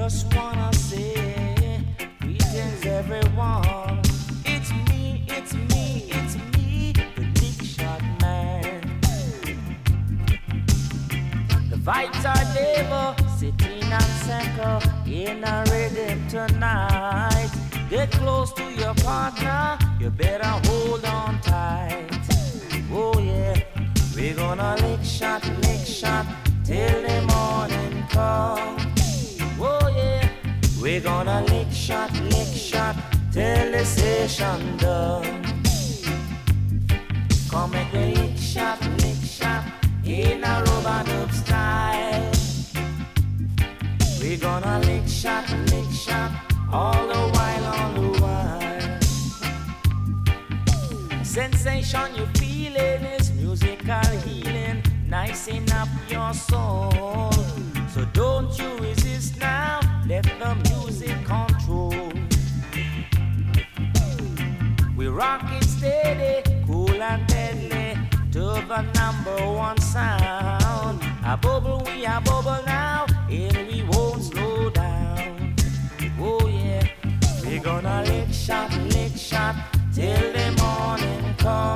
just wanna say, greetings everyone. It's me, it's me, it's me, the Lick Shot Man. The vibes are never sitting and circle in a rhythm tonight. Get close to your partner, you better hold on tight. Oh yeah, we're gonna lick shot, till the morning come. Oh yeah, we're gonna lick shot, till the session done. Come make the lick shot, in a rub-a-dub style. We're gonna lick shot, all the while, Sensation you feeling is musical healing, nicing up your soul. So don't you resist now, let the music control. We rock it steady, cool and deadly, to the #1 sound. A bubble, we a bubble now, and we won't slow down. Oh yeah, we're gonna lick shot, till the morning comes.